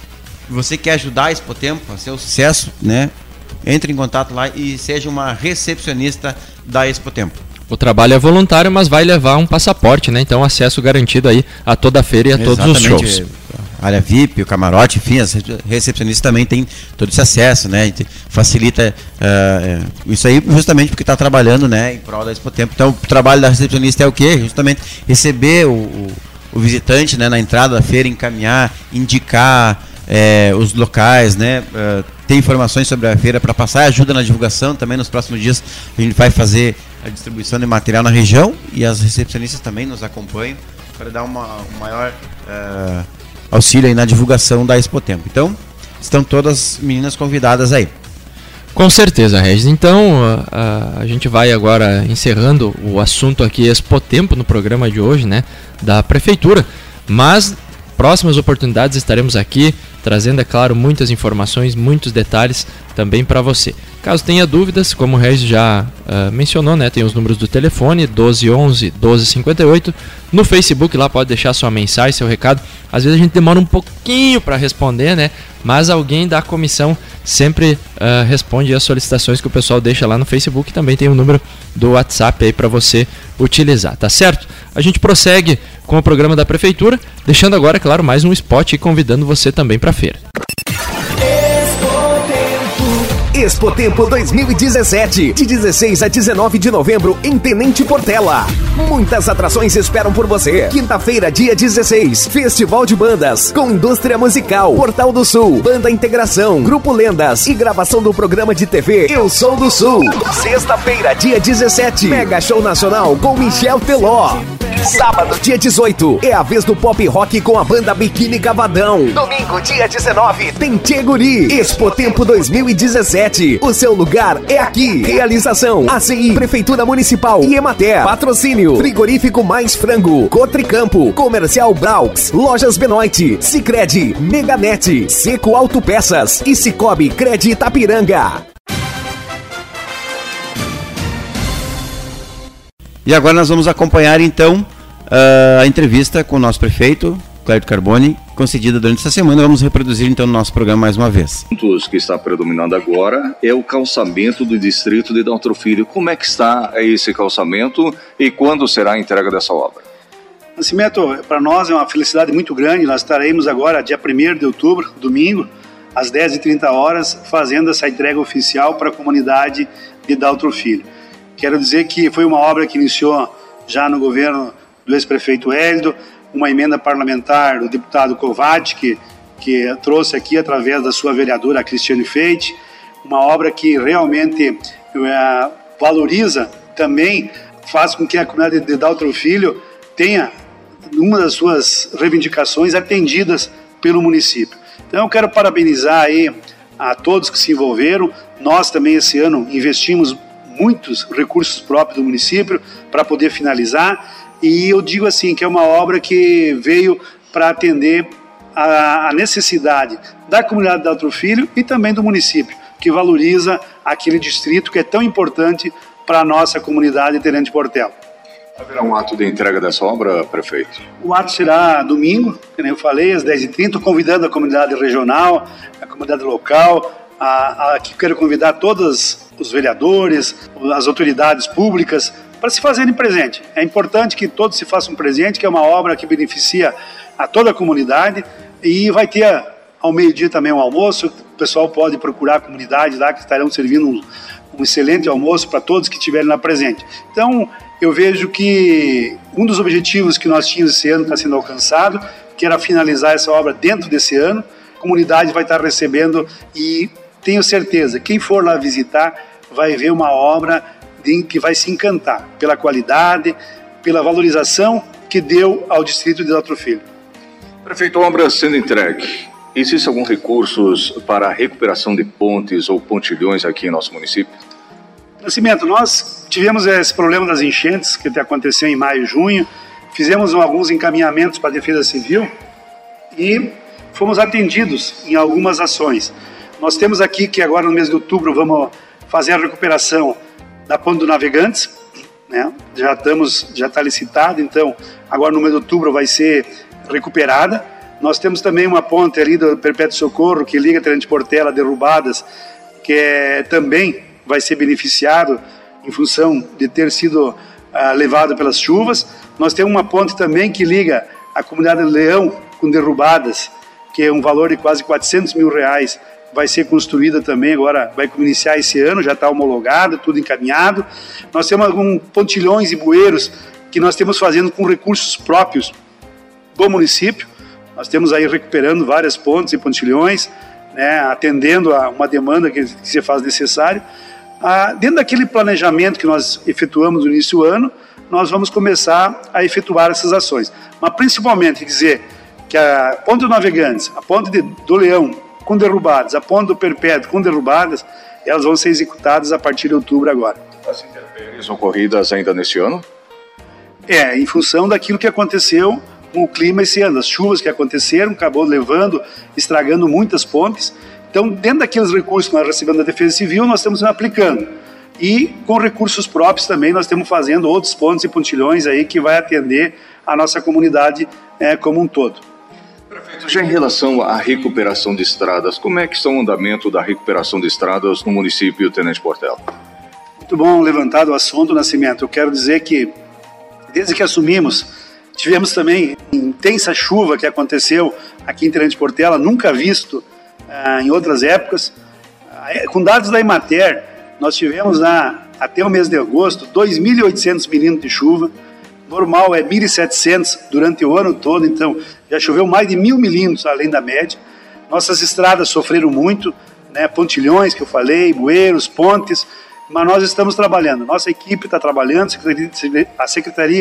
você quer ajudar a Expotempo a ser um sucesso, né, entre em contato lá e seja uma recepcionista da Expotempo. O trabalho é voluntário, mas vai levar um passaporte, né? Então acesso garantido aí a toda a feira e a todos os shows. Área V I P, o camarote, enfim, as recepcionistas também tem todo esse acesso, né? Facilita uh, isso aí justamente porque está trabalhando, né, em prol da Expotempo. Então o trabalho da recepcionista é o quê? Justamente receber o, o, o visitante, né, na entrada da feira, encaminhar, indicar é, os locais, né? Uh, ter informações sobre a feira para passar, ajuda na divulgação. Também nos próximos dias a gente vai fazer a distribuição de material na região e as recepcionistas também nos acompanham para dar uma, um maior uh, auxílio aí na divulgação da Expotempo. Então, estão todas as meninas convidadas aí. Com certeza, Regis. Então, a, a gente vai agora encerrando o assunto aqui Expotempo no programa de hoje, né, da Prefeitura, mas próximas oportunidades estaremos aqui trazendo, é claro, muitas informações, muitos detalhes também para você. Caso tenha dúvidas, como o Regis já uh, mencionou, né, tem os números do telefone doze onze, doze cinquenta e oito. No Facebook lá pode deixar sua mensagem, seu recado. Às vezes a gente demora um pouquinho para responder, né, mas alguém da comissão sempre uh, responde as solicitações que o pessoal deixa lá no Facebook. Também tem o número do WhatsApp aí para você utilizar, tá certo? A gente prossegue com o programa da Prefeitura, deixando agora, claro, mais um spot e convidando você também para a feira. Expotempo dois mil e dezessete, de dezesseis a dezenove de novembro em Tenente Portela. Muitas atrações esperam por você. Quinta-feira, dia dezesseis, Festival de Bandas, com indústria musical, Portal do Sul, Banda Integração, Grupo Lendas e gravação do programa de T V Eu Sou do Sul. Sexta-feira, dia dezessete, Mega Show Nacional com Michel Teló. Sábado, dia dezoito, é a vez do pop rock com a banda Biquíni Cavadão. Domingo, dia dezenove, tem Tchê Guri. Expo Tempo dois mil e dezessete. O seu lugar é aqui. Realização: A C I, Prefeitura Municipal e Emater. Patrocínio: Frigorífico Mais Frango, Cotricampo, Comercial Braux, Lojas Benoit, Sicredi, Meganet, Seco Autopeças e Cicobi Cred Itapiranga. E agora nós vamos acompanhar então a entrevista com o nosso prefeito, Clérito Carboni, concedida durante essa semana. Vamos reproduzir então no nosso programa mais uma vez. Um dos que está predominando agora é o calçamento do distrito de Doutor Filho. Como é que está esse calçamento e quando será a entrega dessa obra? Nascimento, para nós é uma felicidade muito grande. Nós estaremos agora, dia primeiro de outubro, domingo, às dez e trinta horas, fazendo essa entrega oficial para a comunidade de Doutor Filho. Quero dizer que foi uma obra que iniciou já no governo do ex-prefeito Hélio, uma emenda parlamentar do deputado Kovac, que, que trouxe aqui através da sua vereadora Cristiane Feite, uma obra que realmente é, valoriza também, faz com que a comunidade de Doutor Filho tenha uma das suas reivindicações atendidas pelo município. Então eu quero parabenizar aí a todos que se envolveram. Nós também esse ano investimos muitos recursos próprios do município para poder finalizar, e eu digo assim que é uma obra que veio para atender a, a necessidade da comunidade de Doutor Filho e também do município, que valoriza aquele distrito que é tão importante para a nossa comunidade de Tenente Portela. Haverá um ato de entrega dessa obra, prefeito? O ato será domingo, como eu falei, às dez e trinta, convidando a comunidade regional, a comunidade local. Aqui quero convidar todos os vereadores, as autoridades públicas, para se fazerem presente. É importante que todos se façam presente, que é uma obra que beneficia a toda a comunidade, e vai ter ao meio-dia também um almoço. O pessoal pode procurar a comunidade lá, que estarão servindo um, um excelente almoço para todos que estiverem lá presente. Então, eu vejo que um dos objetivos que nós tínhamos esse ano está sendo alcançado, que era finalizar essa obra dentro desse ano. A comunidade vai estar recebendo, e tenho certeza, quem for lá visitar vai ver uma obra de, que vai se encantar pela qualidade, pela valorização que deu ao distrito de Doutor Filho. Prefeito, obra sendo entregue, existe algum recursos para a recuperação de pontes ou pontilhões aqui em nosso município? Nascimento, nós tivemos esse problema das enchentes que aconteceu em maio e junho, fizemos alguns encaminhamentos para a Defesa Civil e fomos atendidos em algumas ações. Nós temos aqui que agora no mês de outubro vamos fazer a recuperação da Ponte do Navegantes, né? Já estamos, já está licitado, então agora no mês de outubro vai ser recuperada. Nós temos também uma ponte ali do Perpétuo Socorro que liga Tenente Portela, Derrubadas, que é, também vai ser beneficiado em função de ter sido uh, levado pelas chuvas. Nós temos uma ponte também que liga a comunidade de Leão com Derrubadas, que é um valor de quase quatrocentos mil reais, vai ser construída também, agora vai iniciar esse ano, já está homologado, tudo encaminhado. Nós temos alguns pontilhões e bueiros que nós temos fazendo com recursos próprios do município. Nós temos aí recuperando várias pontes e pontilhões, né, atendendo a uma demanda que, que se faz necessário. Ah, dentro daquele planejamento que nós efetuamos no início do ano, nós vamos começar a efetuar essas ações. Mas principalmente dizer que a Ponte do Navegantes, a Ponte de, do Leão com Derrubadas, a Ponte do Perpétuo com Derrubadas, elas vão ser executadas a partir de outubro agora. As intempéries ocorridas ainda neste ano? É, em função daquilo que aconteceu com o clima esse ano, as chuvas que aconteceram, acabou levando, estragando muitas pontes. Então, dentro daqueles recursos que nós recebemos da Defesa Civil, nós estamos aplicando. E com recursos próprios também, nós estamos fazendo outros pontes e pontilhões aí que vai atender a nossa comunidade é, como um todo. Prefeito, já em relação à recuperação de estradas, como é que está o andamento da recuperação de estradas no município Tenente Portela? Muito bom levantado o assunto, Nascimento. Eu quero dizer que, desde que assumimos, tivemos também intensa chuva que aconteceu aqui em Tenente Portela, nunca visto ah, em outras épocas. Ah, com dados da Emater, nós tivemos ah, até o mês de agosto dois mil e oitocentos milímetros de chuva. Normal é mil e setecentos durante o ano todo, então já choveu mais de mil milímetros além da média. Nossas estradas sofreram muito, né, pontilhões que eu falei, bueiros, pontes, mas nós estamos trabalhando. Nossa equipe está trabalhando, a Secretaria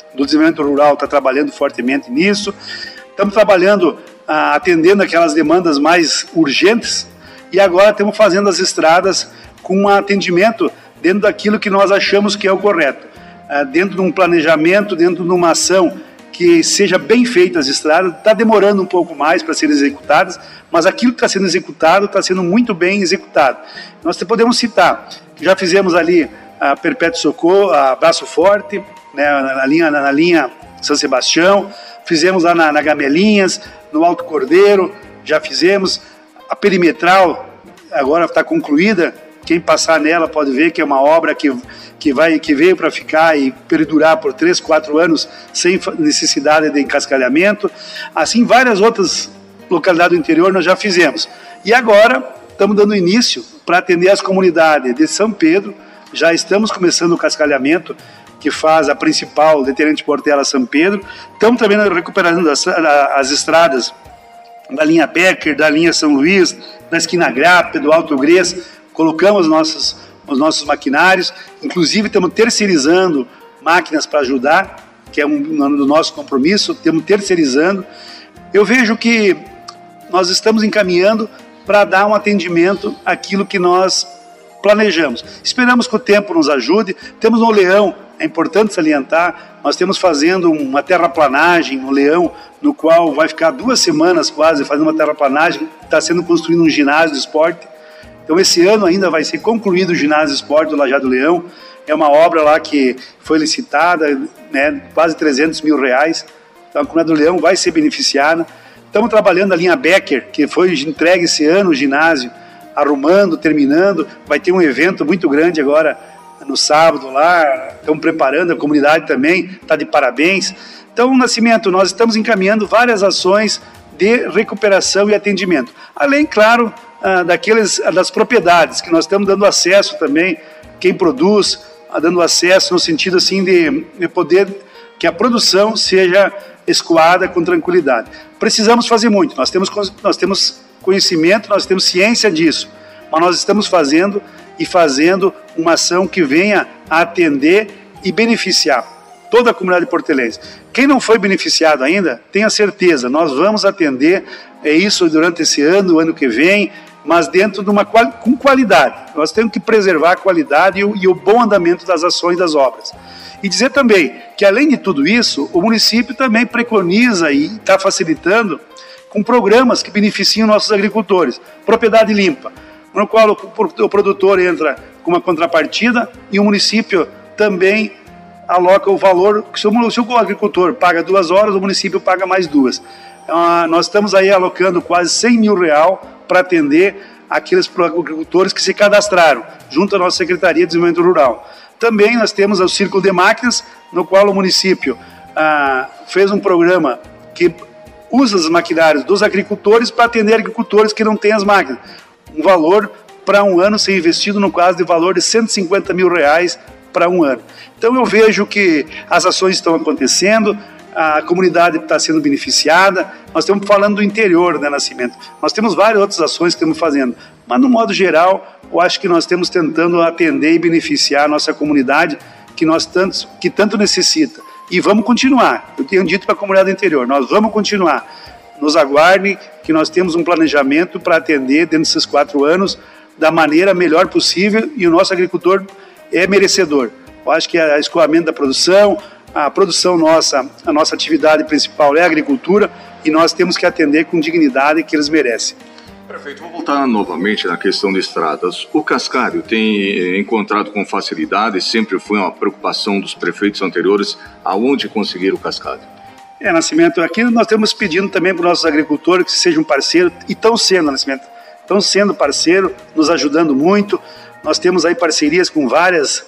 do Desenvolvimento Rural está trabalhando fortemente nisso. Estamos trabalhando, ah, atendendo aquelas demandas mais urgentes, e agora estamos fazendo as estradas com um atendimento dentro daquilo que nós achamos que é o correto. Ah, dentro de um planejamento, dentro de uma ação que seja bem feita as estradas, está demorando um pouco mais para serem executadas, mas aquilo que está sendo executado está sendo muito bem executado. Nós podemos citar, já fizemos ali a Perpétuo Socorro, a Braço Forte, né, na, linha, na, na linha São Sebastião, fizemos lá na, na Gamelinhas, no Alto Cordeiro, já fizemos a Perimetral, agora está concluída. Quem passar nela pode ver que é uma obra que, que, vai, que veio para ficar e perdurar por três, quatro anos sem necessidade de encascalhamento. Assim, várias outras localidades do interior nós já fizemos. E agora estamos dando início para atender as comunidades de São Pedro. Já estamos começando o cascalhamento que faz a principal de Tenente Portela São Pedro. Estamos também recuperando as, as estradas da linha Becker, da linha São Luís, da esquina Grape, do Alto Grês. Colocamos nossos, os nossos maquinários, inclusive estamos terceirizando máquinas para ajudar, que é um do nosso compromisso, estamos terceirizando. Eu vejo que nós estamos encaminhando para dar um atendimento àquilo que nós planejamos. Esperamos que o tempo nos ajude. Temos no Leão, é importante salientar, nós temos fazendo uma terraplanagem no Leão, no qual vai ficar duas semanas quase fazendo uma terraplanagem, está sendo construído um ginásio de esporte. Então, esse ano ainda vai ser concluído o ginásio de esporte do Lajeado Leão. É uma obra lá que foi licitada, né, quase trezentos mil reais. Então, a comunidade do Leão vai ser beneficiada. Estamos trabalhando a linha Becker, que foi entregue esse ano o ginásio, arrumando, terminando. Vai ter um evento muito grande agora no sábado lá. Estamos preparando, a comunidade também está de parabéns. Então, Nascimento, nós estamos encaminhando várias ações de recuperação e atendimento. Além, claro, ah, daqueles, das propriedades, que nós estamos dando acesso também, quem produz, ah, dando acesso no sentido assim de, de poder que a produção seja escoada com tranquilidade. Precisamos fazer muito, nós temos, nós temos conhecimento, nós temos ciência disso, mas nós estamos fazendo e fazendo uma ação que venha a atender e beneficiar toda a comunidade portelense. Quem não foi beneficiado ainda, tenha certeza, nós vamos atender é isso durante esse ano, o ano que vem, mas dentro de uma com qualidade. Nós temos que preservar a qualidade e o, e o bom andamento das ações das obras. E dizer também que, além de tudo isso, o município também preconiza e está facilitando com programas que beneficiam nossos agricultores. Propriedade limpa, no qual o, o produtor entra com uma contrapartida e o município também aloca o valor, que se o, se o agricultor paga duas horas, o município paga mais duas. Uh, nós estamos aí alocando quase cem mil reais para atender aqueles agricultores que se cadastraram, junto à nossa Secretaria de Desenvolvimento Rural. Também nós temos o Círculo de Máquinas, no qual o município uh, fez um programa que usa os maquinários dos agricultores para atender agricultores que não têm as máquinas. Um valor para um ano ser investido no caso de valor de cento e cinquenta mil reais para um ano. Então eu vejo que as ações estão acontecendo, a comunidade está sendo beneficiada. Nós estamos falando do interior, né, Nascimento? Nós temos várias outras ações que estamos fazendo, mas no modo geral, eu acho que nós estamos tentando atender e beneficiar a nossa comunidade que, nós tanto, que tanto necessita. E vamos continuar. Eu tenho dito para a comunidade do interior, nós vamos continuar. Nos aguardem que nós temos um planejamento para atender dentro desses quatro anos da maneira melhor possível e o nosso agricultor é merecedor. Eu acho que é escoamento da produção, a produção nossa, a nossa atividade principal é a agricultura e nós temos que atender com dignidade que eles merecem. Prefeito, vou voltar novamente na questão de estradas. O cascalho tem encontrado com facilidade, sempre foi uma preocupação dos prefeitos anteriores, aonde conseguir o cascalho? É, Nascimento, aqui nós estamos pedindo também para os nossos agricultores que sejam parceiros, e estão sendo, Nascimento, estão sendo parceiros, nos ajudando muito. Nós temos aí parcerias com várias,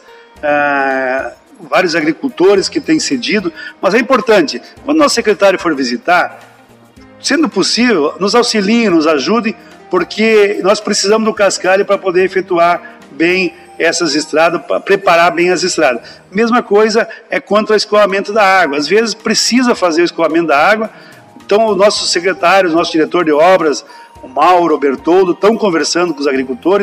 ah, vários agricultores que têm cedido, mas é importante, quando o nosso secretário for visitar, sendo possível, nos auxiliem, nos ajudem, porque nós precisamos do cascalho para poder efetuar bem essas estradas, para preparar bem as estradas. Mesma coisa é quanto ao escoamento da água. Às vezes precisa fazer o escoamento da água, então os nossos secretários, nosso diretor de obras, o Mauro, o Bertoldo, estão conversando com os agricultores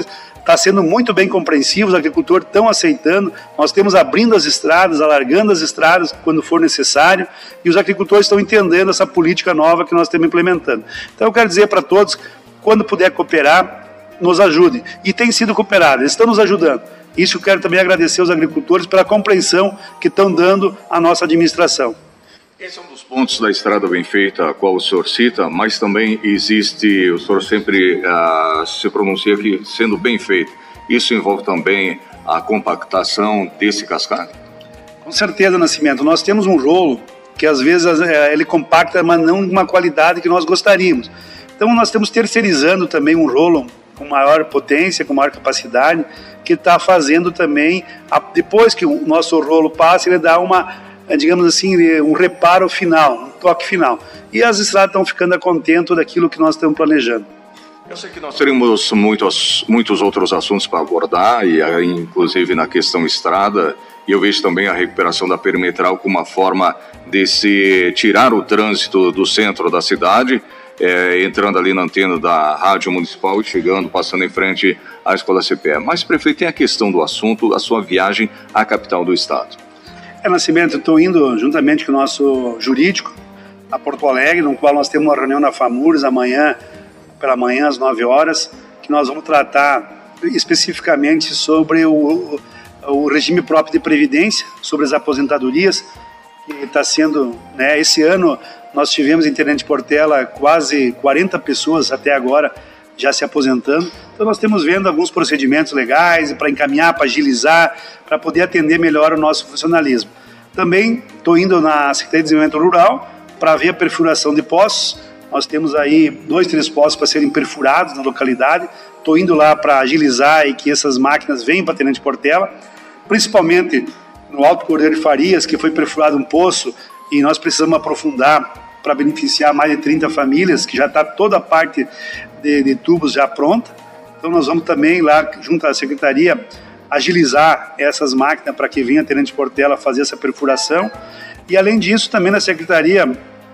está sendo muito bem compreensivo, os agricultores estão aceitando, nós temos abrindo as estradas, alargando as estradas quando for necessário, e os agricultores estão entendendo essa política nova que nós estamos implementando. Então eu quero dizer para todos, quando puder cooperar, nos ajude, e tem sido cooperado, eles estão nos ajudando. Isso eu quero também agradecer aos agricultores pela compreensão que estão dando à nossa administração. Esse é um dos pontos da estrada bem feita, a qual o senhor cita, mas também existe, o senhor sempre uh, se pronuncia aqui, sendo bem feito. Isso envolve também a compactação desse cascalho? Com certeza, Nascimento. Nós temos um rolo que às vezes ele compacta, mas não de uma qualidade que nós gostaríamos. Então nós estamos terceirizando também um rolo com maior potência, com maior capacidade, que está fazendo também, depois que o nosso rolo passa, ele dá uma, digamos assim, um reparo final, um toque final. E as estradas estão ficando a contento daquilo que nós estamos planejando. Eu sei que nós teremos muitos, muitos outros assuntos para abordar, e inclusive na questão estrada, e eu vejo também a recuperação da perimetral como uma forma de se tirar o trânsito do centro da cidade, É, entrando ali na antena da Rádio Municipal e chegando, passando em frente à Escola C P E. Mas, prefeito, tem a questão do assunto, a sua viagem à capital do estado. É, Nascimento, estou indo juntamente com o nosso jurídico a Porto Alegre, no qual nós temos uma reunião na FAMURS amanhã, pela manhã, às nove horas, que nós vamos tratar especificamente sobre o, o regime próprio de previdência, sobre as aposentadorias, que está sendo, né, esse ano nós tivemos em Tenente Portela quase quarenta pessoas até agora já se aposentando. Então nós temos vendo alguns procedimentos legais para encaminhar, para agilizar, para poder atender melhor o nosso funcionalismo. Também estou indo na Secretaria de Desenvolvimento Rural para ver a perfuração de poços. Nós temos aí dois, três poços para serem perfurados na localidade. Estou indo lá para agilizar e que essas máquinas venham para Tenente Portela, principalmente no Alto Cordeiro de Farias, que foi perfurado um poço e nós precisamos aprofundar para beneficiar mais de trinta famílias, que já está toda a parte de, de tubos já pronta. Então nós vamos também lá, junto à Secretaria, agilizar essas máquinas para que venha a Tenente Portela fazer essa perfuração. E além disso, também na Secretaria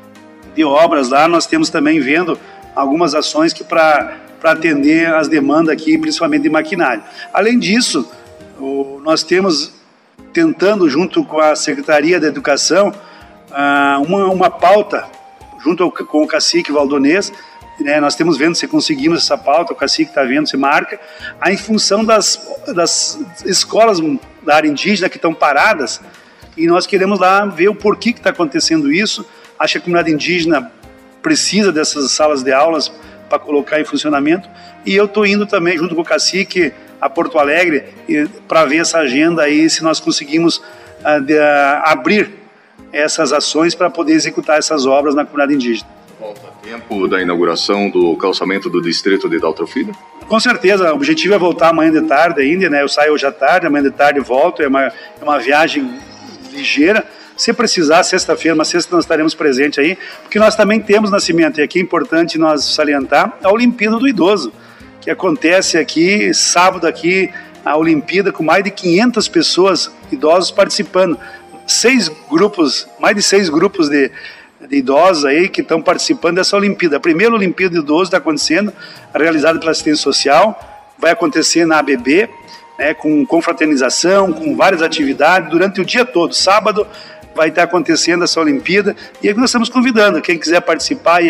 de Obras lá, nós temos também vendo algumas ações que para atender as demandas aqui, principalmente de maquinário. Além disso, o, nós temos tentando, junto com a Secretaria da Educação, uma, uma pauta, junto ao, com o cacique Valdonês, né, nós temos vendo se conseguimos essa pauta, o cacique está vendo se marca, a em função das, das escolas da área indígena que estão paradas, e nós queremos lá ver o porquê que está acontecendo isso. Acho que a comunidade indígena precisa dessas salas de aulas para colocar em funcionamento, e eu estou indo também, junto com o cacique, a Porto Alegre, para ver essa agenda aí, se nós conseguimos uh, de, uh, abrir essas ações para poder executar essas obras na comunidade indígena. Falta tempo da inauguração do calçamento do distrito de Daltro Filho? Com certeza, o objetivo é voltar amanhã de tarde ainda, né? Eu saio hoje à tarde, amanhã de tarde volto, é uma, é uma viagem ligeira. Se precisar, sexta-feira, mas sexta nós estaremos presentes aí, porque nós também temos, Nascimento, e aqui é importante nós salientar, a Olimpíada do Idoso, que acontece aqui, sábado aqui, a Olimpíada com mais de quinhentas pessoas, idosos participando. Seis grupos, mais de seis grupos de, de idosos aí que estão participando dessa Olimpíada. A primeira Olimpíada de Idosos está acontecendo, realizada pela assistência social, vai acontecer na A B B, né, com confraternização, com várias atividades durante o dia todo. Sábado vai estar acontecendo essa Olimpíada, e aí nós estamos convidando quem quiser participar e,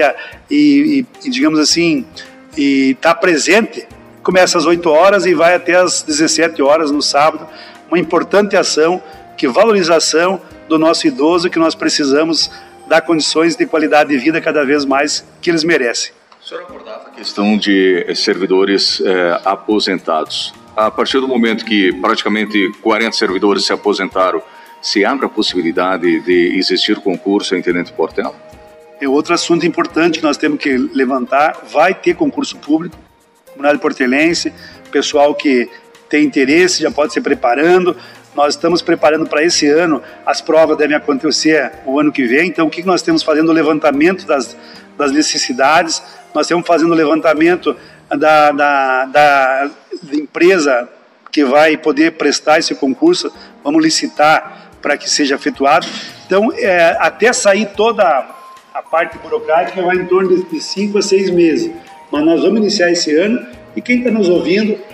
e, e digamos assim, e estar presente. Começa às oito horas e vai até às dezessete horas no sábado. Uma importante ação, que valorização do nosso idoso, que nós precisamos dar condições de qualidade de vida cada vez mais que eles merecem. O senhor abordava a questão de servidores eh, aposentados. A partir do momento que praticamente quarenta servidores se aposentaram, se abre a possibilidade de existir concurso em Tenente Portela? É outro assunto importante que nós temos que levantar. Vai ter concurso público, comunidade portelense, pessoal que tem interesse já pode se preparando. Nós estamos preparando para esse ano, as provas devem acontecer o ano que vem, então o que nós temos fazendo? O levantamento das, das necessidades, nós estamos fazendo o levantamento da, da, da, da empresa que vai poder prestar esse concurso, vamos licitar para que seja efetuado. Então, é, até sair toda a parte burocrática vai em torno de cinco a seis meses, mas nós vamos iniciar esse ano, e quem está nos ouvindo,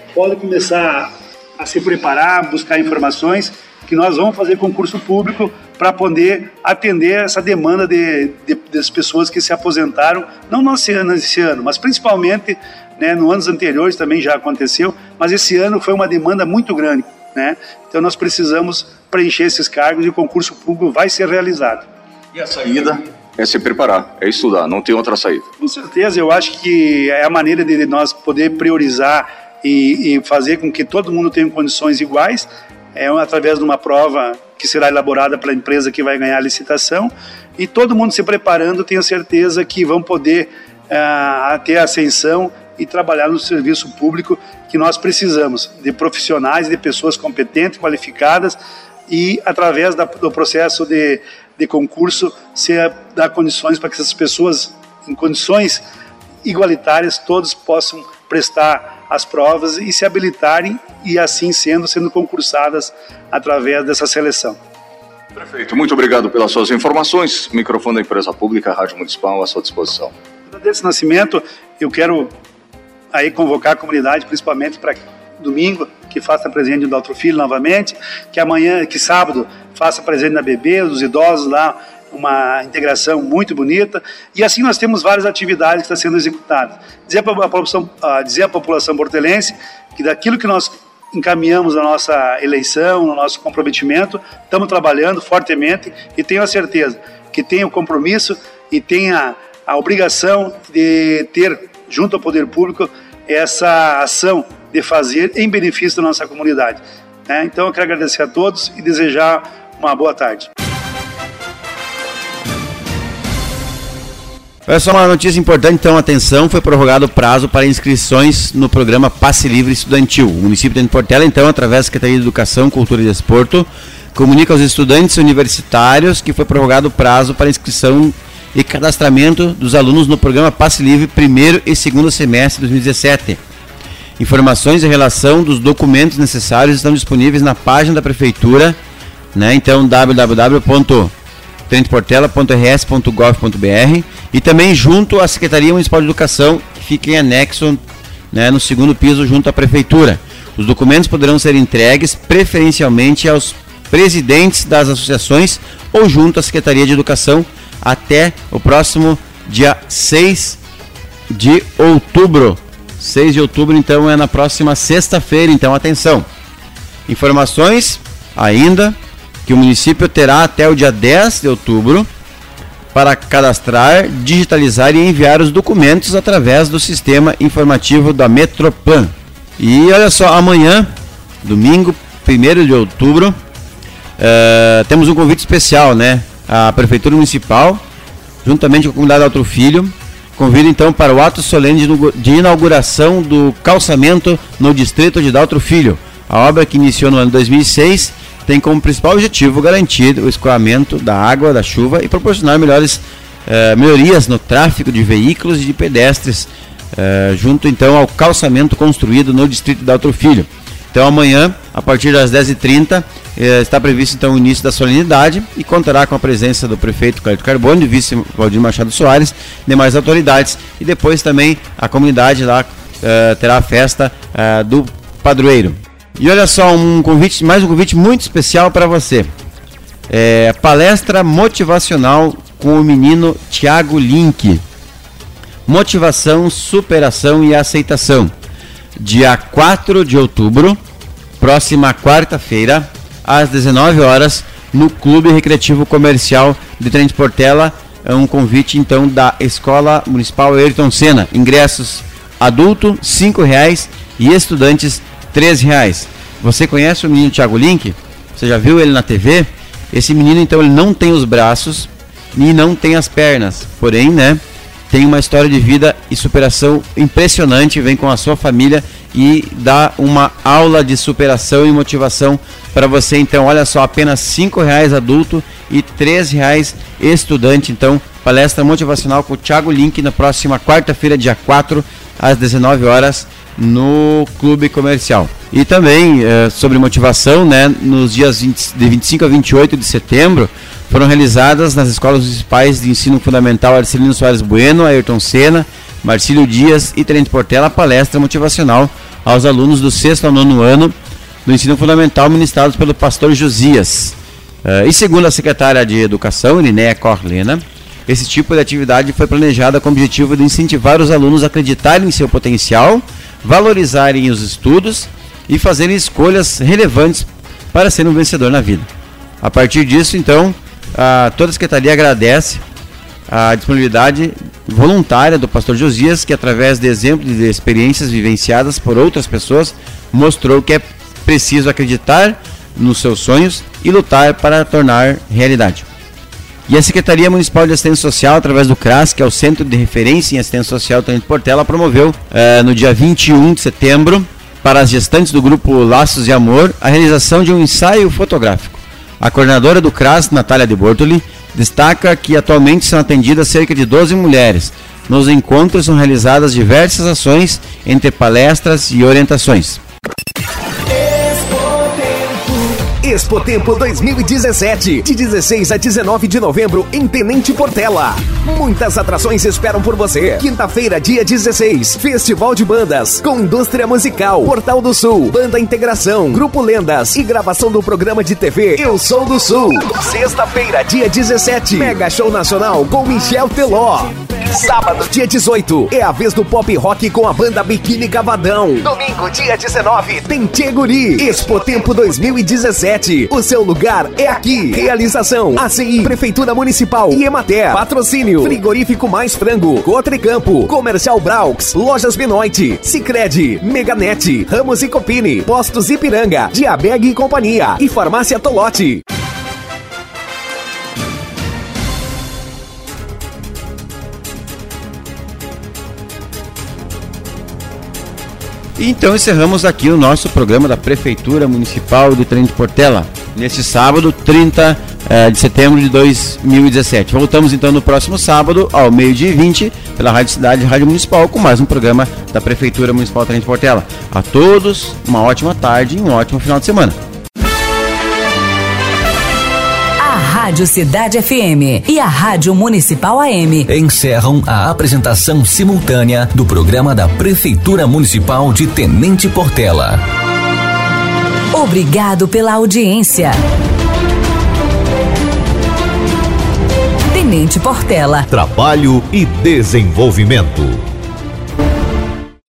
podem começar a se preparar, buscar informações, que nós vamos fazer concurso público para poder atender essa demanda de, de, das pessoas que se aposentaram, não nesse ano, esse ano, mas principalmente, né, no anos anteriores também já aconteceu, mas esse ano foi uma demanda muito grande, né? Então nós precisamos preencher esses cargos e o concurso público vai ser realizado. E a saída é se preparar, é estudar, não tem outra saída. Com certeza, eu acho que é a maneira de nós poder priorizar e, e fazer com que todo mundo tenha condições iguais, é através de uma prova que será elaborada pela empresa que vai ganhar a licitação, e todo mundo se preparando, tenho certeza que vão poder uh, ter ascensão e trabalhar no serviço público que nós precisamos, de profissionais, de pessoas competentes, qualificadas, e através da, do processo de, de concurso, se dar condições para que essas pessoas, em condições igualitárias, todos possam prestar as provas e se habilitarem, e assim sendo, sendo concursadas através dessa seleção. Prefeito, muito obrigado pelas suas informações. Microfone da Empresa Pública, Rádio Municipal à sua disposição. Desse nascimento, eu quero aí convocar a comunidade, principalmente para domingo, que faça presente do Daltro Filho novamente, que amanhã, que sábado, faça presente na B B, dos idosos lá, uma integração muito bonita, e assim nós temos várias atividades que estão sendo executadas. Dizer a população, dizer a população portelense que daquilo que nós encaminhamos na nossa eleição, no nosso comprometimento, estamos trabalhando fortemente, e tenho a certeza que tem o compromisso e tem a, a obrigação de ter, junto ao poder público, essa ação de fazer em benefício da nossa comunidade. É, então eu quero agradecer a todos e desejar uma boa tarde. Olha só uma notícia importante, então, atenção, foi prorrogado o prazo para inscrições no programa Passe Livre Estudantil. O município de Tenente Portela, então, através da Secretaria de Educação, Cultura e Desporto, comunica aos estudantes universitários que foi prorrogado o prazo para inscrição e cadastramento dos alunos no programa Passe Livre primeiro e segundo semestre de dois mil e dezessete. Informações em relação dos documentos necessários estão disponíveis na página da Prefeitura, né? Então, w w w ponto tenente portela ponto r s ponto gov ponto b r, e também junto à Secretaria Municipal de Educação, que fica em anexo, né, no segundo piso, junto à Prefeitura. Os documentos poderão ser entregues preferencialmente aos presidentes das associações ou junto à Secretaria de Educação até o próximo dia seis de outubro. seis de outubro, então, é na próxima sexta-feira, então atenção. Informações ainda que o município terá até o dia dez de outubro para cadastrar, digitalizar e enviar os documentos através do sistema informativo da Metroplan. E olha só, amanhã, domingo, primeiro de outubro, uh, temos um convite especial, né? A Prefeitura Municipal, juntamente com a comunidade Daltro Filho, convida então para o ato solene de inauguração do calçamento no distrito de Daltro Filho. A obra, que iniciou no ano dois mil e seis, tem como principal objetivo garantir o escoamento da água, da chuva, e proporcionar melhores, eh, melhorias no tráfego de veículos e de pedestres, eh, junto então ao calçamento construído no distrito de Daltro Filho. Então amanhã, a partir das dez e trinta, eh, está previsto então o início da solenidade, e contará com a presença do prefeito Cleito Carbone, do vice Valdir Machado Soares, demais autoridades, e depois também a comunidade lá eh, terá a festa eh, do padroeiro. E olha só, um convite, mais um convite muito especial para você. É, palestra motivacional com o menino Thiago Link. Motivação, superação e aceitação. Dia quatro de outubro, próxima quarta-feira, às dezenove horas, no Clube Recreativo Comercial de Tenente Portela. É um convite, então, da Escola Municipal Ayrton Senna. Ingressos adulto, cinco reais, e estudantes, três reais. Você conhece o menino Thiago Link? Você já viu ele na T V? Esse menino, então, ele não tem os braços e não tem as pernas. Porém, né, tem uma história de vida e superação impressionante. Vem com a sua família e dá uma aula de superação e motivação para você. Então, olha só, apenas cinco reais adulto e três reais estudante. Então, palestra motivacional com o Thiago Link na próxima quarta-feira, dia quatro, às dezenove horas, no Clube Comercial. E também eh, sobre motivação, né, nos dias vinte, de vinte e cinco a vinte e oito de setembro, foram realizadas nas escolas municipais de ensino fundamental Arcelino Soares Bueno, Ayrton Senna, Marcílio Dias e Tenente Portela, palestra motivacional aos alunos do sexto ao nono ano do ensino fundamental ministrados pelo pastor Josias. Uh, e segundo a secretária de Educação, Irineia Corlena, esse tipo de atividade foi planejada com o objetivo de incentivar os alunos a acreditarem em seu potencial, valorizarem os estudos e fazerem escolhas relevantes para ser um vencedor na vida. A partir disso, então, a, toda a secretaria agradece a disponibilidade voluntária do pastor Josias, que através de exemplos de experiências vivenciadas por outras pessoas, mostrou que é preciso acreditar nos seus sonhos e lutar para tornar realidade. E a Secretaria Municipal de Assistência Social, através do CRAS, que é o Centro de Referência em Assistência Social Tenente Portela, promoveu eh, no dia vinte e um de setembro, para as gestantes do grupo Laços de Amor, a realização de um ensaio fotográfico. A coordenadora do CRAS, Natália de Bortoli, destaca que atualmente são atendidas cerca de doze mulheres. Nos encontros são realizadas diversas ações, entre palestras e orientações. Expotempo dois mil e dezessete, de dezesseis a dezenove de novembro, em Tenente Portela. Muitas atrações esperam por você. Quinta-feira, dia dezesseis, Festival de Bandas, com indústria musical, Portal do Sul, Banda Integração, Grupo Lendas e gravação do programa de T V Eu Sou do Sul. Sexta-feira, dia dezessete, Mega Show Nacional com Michel Teló. Sábado, dia dezoito, é a vez do pop rock com a banda Biquíni Cavadão. Domingo, dia dezenove, tem Tchê Guri. Expotempo dois mil e dezessete, o seu lugar é aqui. Realização: A C I, Prefeitura Municipal e Emater. Patrocínio: Frigorífico Mais Frango, Cotrecampo, Comercial Braux, Lojas Benoit, Sicredi, Meganet, Ramos e Copini, Postos Ipiranga, Diabeg e Companhia e Farmácia Tolote. Então encerramos aqui o nosso programa da Prefeitura Municipal de Tenente Portela, neste sábado, trinta de setembro de dois mil e dezessete. Voltamos então no próximo sábado, ao meio-dia e vinte, pela Rádio Cidade, Rádio Municipal, com mais um programa da Prefeitura Municipal de Tenente Portela. A todos, uma ótima tarde e um ótimo final de semana. Rádio Cidade F M e a Rádio Municipal A M encerram a apresentação simultânea do programa da Prefeitura Municipal de Tenente Portela. Obrigado pela audiência. Tenente Portela. Trabalho e desenvolvimento.